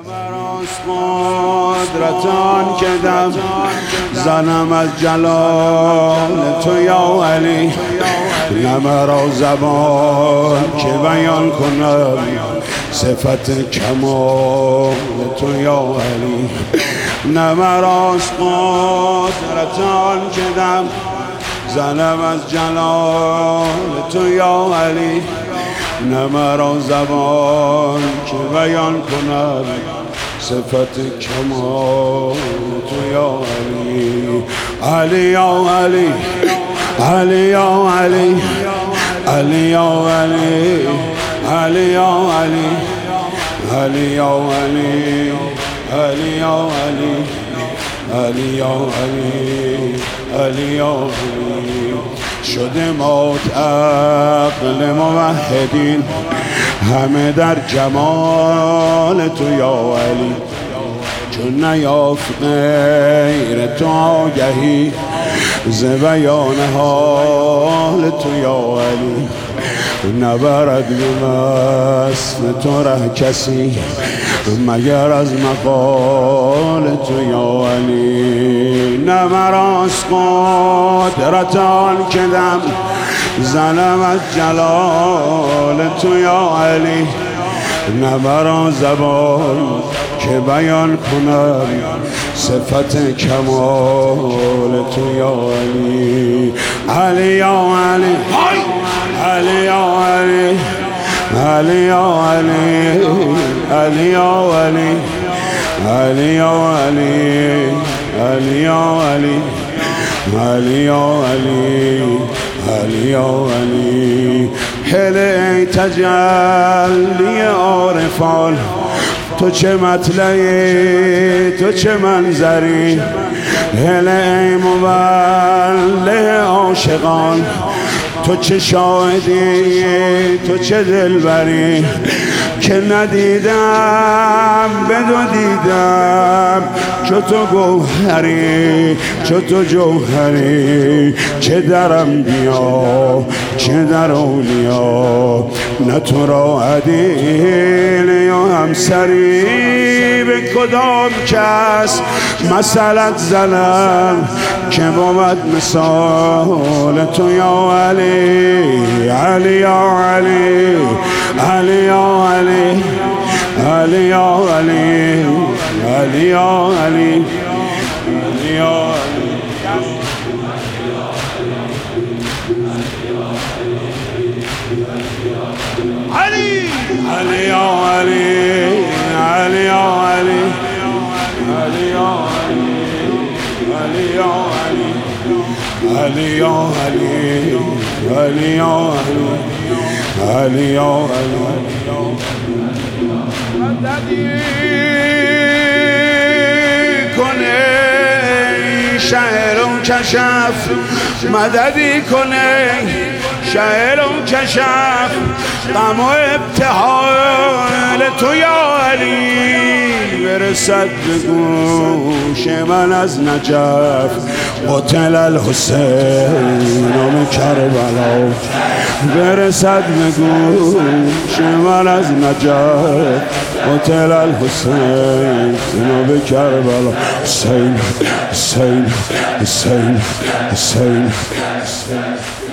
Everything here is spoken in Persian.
مراست قدرتان که دم زنم از جلال تو یا علی، نه مرا زبان که بیان کنم صفت کمال تو یا علی، نه مراست قدرتان که دم زنم از جلال تو یا علی، نه مرا زبان که بیان کنم صفت کمال تو یا علی. علی یا علی، علی یا علی، علی یا علی، علی یا علی، علی یا علی، علی یا علی، علی یا علی، علی یا علی. شده موت عقل موحدین همه در جمال تو یا علی، چون نیافت غیر تو آگهی ز بیان حال تو یا علی، نبرد به وصف تو ره کسی مگر از مقال تو یا علی، نه مراست قدرتان که دم زنم از جلال تو یا علی، نه مرا زبان که بیان کنم صفت کمال تو یا علی. علی یا علی، علی یا علی، علی یا علی، علی یا علی، علی یا علی، علی یا علی، علی یا علی، علی یا علی. هله تجلی عارفان تو چه مطلعی تو چه منظری، هله مبله عاشقان تو چه شاهدی تو چه دلبری، که ندیدم بدو دیدم چو تو گوهری چو تو جوهری، چه درم بیا چه در اولیا، نه تو را عدیل یا همسری، به کدام کس مثلت زنم که بود مثال تو یا علی. علی یا علی، علی یا علی، علی یا علی، علی یا علی، علی یا علی. علی علی یا علی، علی یا علی، علی یا علی، علی یا علی، علی یا علی، علی یا علی. مددی کنه شهر و کشف، مددی کنه شهر و کشف، غم و ابتحال تو یا علی، برسد به گوش من از نجف قتل الحسین و کربلا، برسد به گوش من از نجف قتل الحسین و کربلا. حسین حسین حسین حسین حسین.